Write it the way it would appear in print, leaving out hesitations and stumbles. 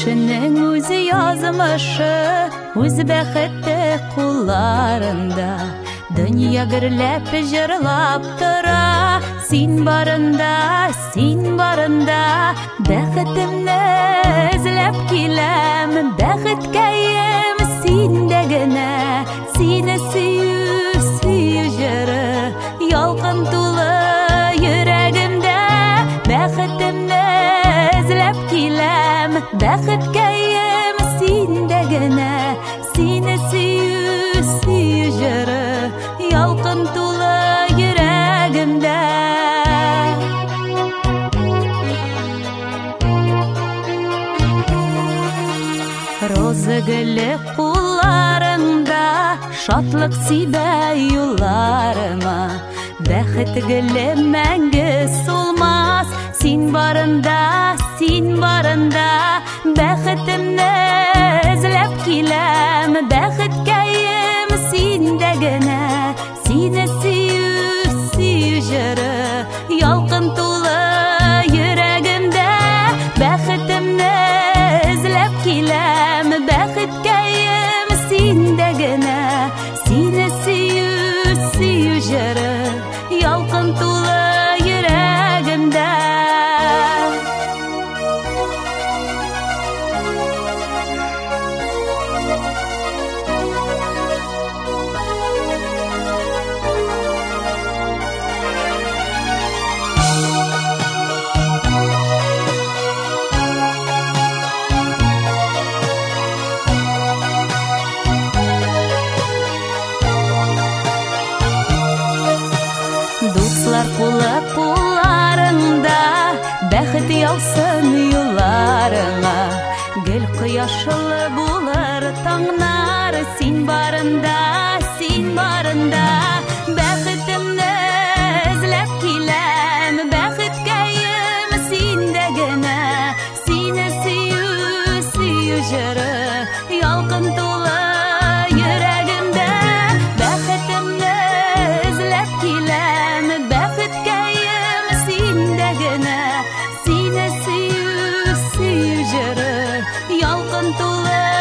Кешенең үз язмышы, үз бәхете кулларында. Дөнья гөрләп җырлап тора, син барында, бәхетемне эзләп киләм, бәхеткәем синдә генә, сине сөю җыры, ялкын тулы йөрәгемдә, бәхетемне эзләп киләм, бәхеткәем синдә генә, сине сөю җыры, ялкын тулы йөрәгемдә. Роза гөле кулларыңда, шатлык сибә юлларыма. Бәхет гөле мәңге сулмас, син барында, бәхетемне эзләп киләм, бәхеткәем синдә генә, сине сөю җыры, ялкын тулы йөрәгемдә, бәхетемне эзләп киләм, бәхеткәем синдә генә, сине сөю җыры, ялкын тулы йөрәгемдә. Дуслар кулы кулларыңда, бәхет яусын юлларыңа. Гөл кояшлы булыр таңнар, син барында, бәхетемне эзләп киләм, бәхеткәем синдә генә, сине сөю җыры, ялкын тулы йөрәгемдә, бәхетемне эзләп киләм, бәхеткәем синдә генә, сине сөю җыры, ялкын тулы